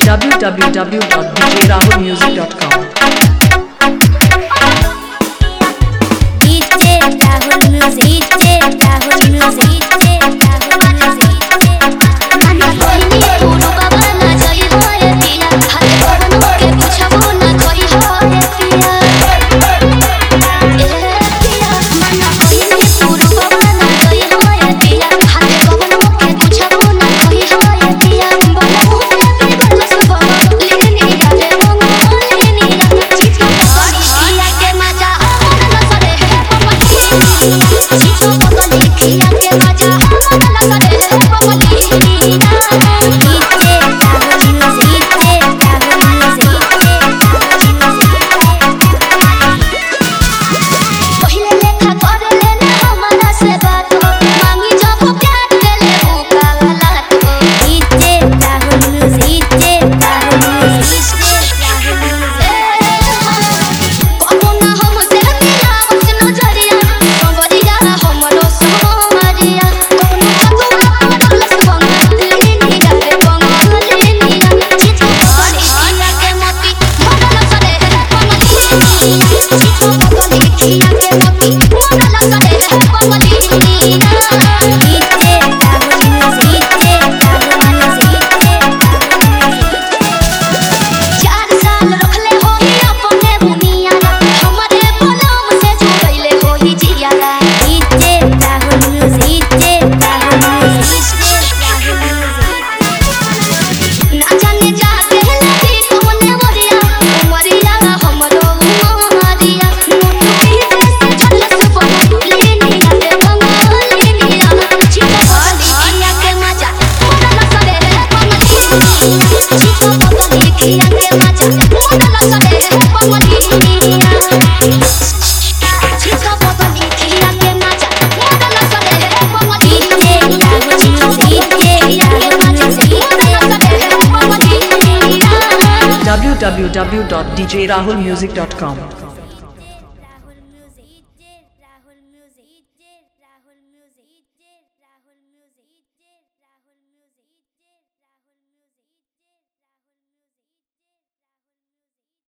www.djrahulmusic.com DJ Rahul Music, DJ Rahul Music, DJ Rahul Music. Ana koini puro babana jai hoye piya, hare babano ke puchabo na koi hoye piya. Ana koini puro babana jai hoye piya, hare babano ke puchabo na koi hoye piya. Bana mune bigol subo, lini yare mongo lini yare chicho bani piya ke maja amana sare he pamali. Chicho bani piya ke maja amana sare he pamali. पहिले लेखा कर लेना हमारा से बात मांगी जब प्यार देले हो काला तो DJ Rahul music DJ Rahul music कोना हम से तेरा वचन जरिया कंवरिया हमरो सोमरिया कोनो कंगवा डलस बंगली निगाहे बंगली निगा चितो बनी पिया के मोती मोडल सरे पमली चितो बनी पिया के मोती मोडल सरे पमली निगा DJ Rahul music DJ Rahul music 4 साल रखले होई अपने बुनिया हमारे बलम से जोड़ले होई जियाला DJ Rahul music DJ Rahul music ना जाने जाते लगी कौने मरिया मरिया हमरो मारिया मोटू पीछे से चलस बंगली निगाहे बंगली निगा चितो बनी पिया के मजा मोडल सरे पमली चितो बनी पिया के मजा मोडल सरे पमली चितो बनी पिया के मजा मोडल सरे पमली DJ Rahul music DJ Rahul music www.djrahulmusic.com